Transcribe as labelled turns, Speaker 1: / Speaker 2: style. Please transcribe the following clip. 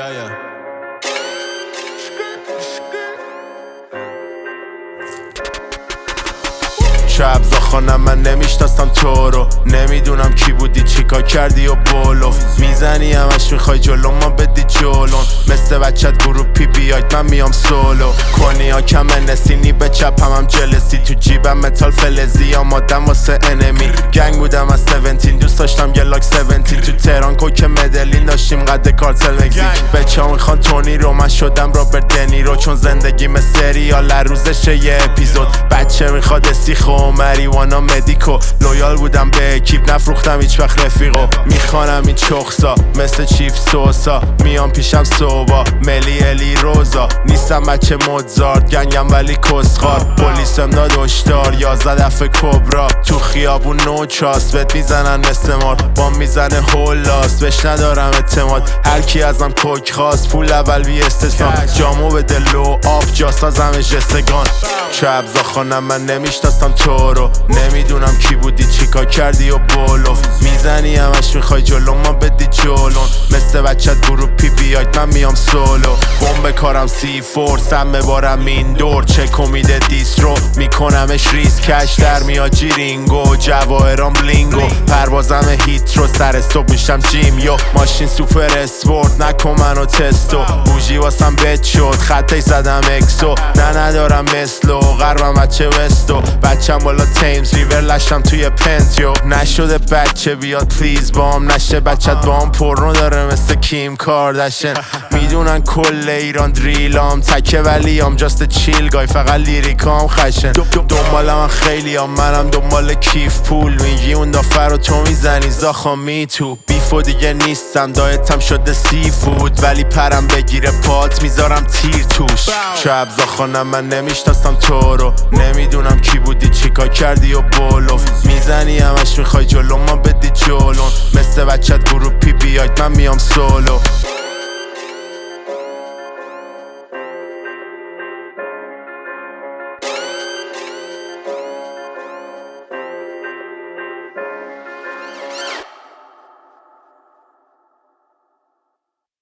Speaker 1: شب زاخانم من نمیشناسم تو رو، نمیدونم کی بودی چیکار کردی و بولو میزنی همش میخوای جلو ما بدی جلون، مثل بچت گروپی بیاید من میام سولو کنی ها کم نسینی به چپم هم جلسی تو جیبم متال فلزی آمادم واسه انمی گنگ بودم از 17 دوست داشتم یه لاک 17 تو تهران کوک مدلین داشتیم قد کارتل مکزیک بچه ها میخوان تونی رو من شدم رابرت دنیرو چون زندگیم سریال هر روزشه یه اپیزود بچه میخواد استیخو مریوانا مدیکو لویال بودم به اکیپ نفروختم هیچ وقت رفیقو میخوانم این چخسا مثل چیف سوسا میام پیشم صوبا ملی الی روزا نیستم بچه موزارت گنگم ولی کسخار پلیسم داد هشدار 11 دفعه کبرا تو خیابون نوچاست بهت میزنن مثل مار بام میزنه هولاست بهش ندارم اعتماد هرکی ازم کوک خواست پول اول بی استثنا جامو بده لو آب جاسازم جستگان شب زاخانم من نمیشناسم تو رو، نمیدونم کی بودی چیکار کردی و بولو میزنی همش میخوای جلو ما بدی جلون مثل بچت گروپی بیاید من میام سولو بمب کارم C4 سم ببارم این دور چک میده دیسترو میکنمش ریز کش در میاد جیرینگو جواهرام بلینگو پروازم هیت رو سر صبح میشم جیم یو ماشین سوپر اسپورت نکن منو تستو بوژی واسم بد شد خطی زدم اکسو نه ندارم مثلو غربم بچه وستو بچم بالا تیمز ریور لشم توی پنتیو نشده بچه بیاد پلیز بام نشه بچت بام پرنو داره مثل کیم کاردشن میدونن کل ایران دریلام تکه ولی هم جاست چیل گای فقط لیریکام خشن دنبال من خیلی هم منم دنبال کیف پول میگی اون دافر رو تو میزنی زاخا می تو بیفو دیگه نیستم دایتم شده سی فود ولی پرم بگیره پات میذارم تیر توش شب زاخانم من نمیشناسم تو رو، نمیدونم کی بودی چیکار کردی و بولو میزنی همش میخوای جلو ما بدی جلون مثل بچت گروپی بیاید من میام سولو